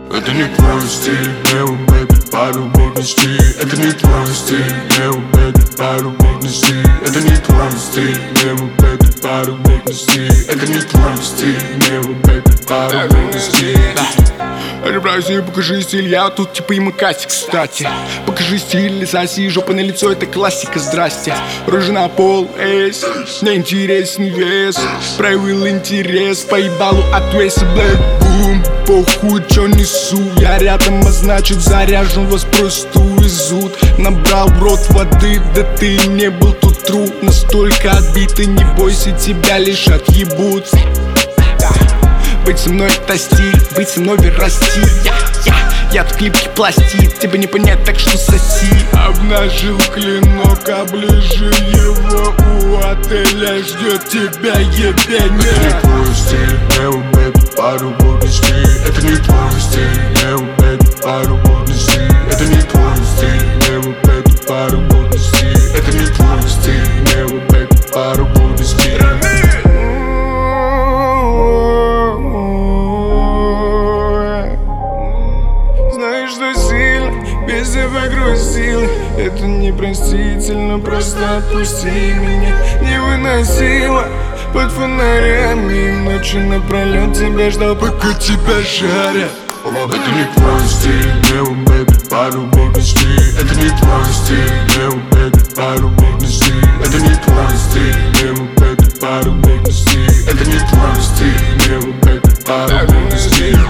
Это не твой стиль, Нео, бэби, по-любому стиль. Это не твой стиль, Нео, бэби, по-любому стиль. Это не твой стиль, Нео, бэби, по-любому стиль. Это не твой стиль, Нео, бэби, по-любому стиль. Разбираюсь и покажи стиль, я тут типа и Макасик, кстати. Покажи стиль, соси, жопа на лицо, это классика, здрасте. Рожа на пол, эйс, мне интересен вес. Проявил интерес, по ебалу от Уэйса, блэк, бум. Похуй, чё несу, я рядом, а значит заряжен, вас просто увезут. Набрал в рот воды, да ты не был тут тру. Настолько отбитый, не бойся, тебя лишь отъебут. Быть со мной это стиль, быть со мной расти. Я в клипке пластит, тебе не понять, так что соси. Обнажил клинок, оближи его, у отеля ждет тебя ебень. Это не твой стиль, Нео, бэби, по-любому стиль. Это не твой стиль, Нео, бэби, по-любому стиль. Это не твой стиль, Нео, бэби, по-любому стиль. Это не твой стиль, Нео, бэби, по-любому стиль. Знаешь, что сильно, без тебя грустил. Это непростительно, просто отпусти меня. Невыносимо под фонарями, ночью напролет тебя ждал, пока тебя жарят. Это не твой стиль, Нео, бэби, по-любому стиль. Это не твой стиль, Нео, бэби, по-любому стиль. Это не твой стиль, Нео, бэби, по-любому стиль. Это не твой стиль, Нео, бэби, по-любому стиль.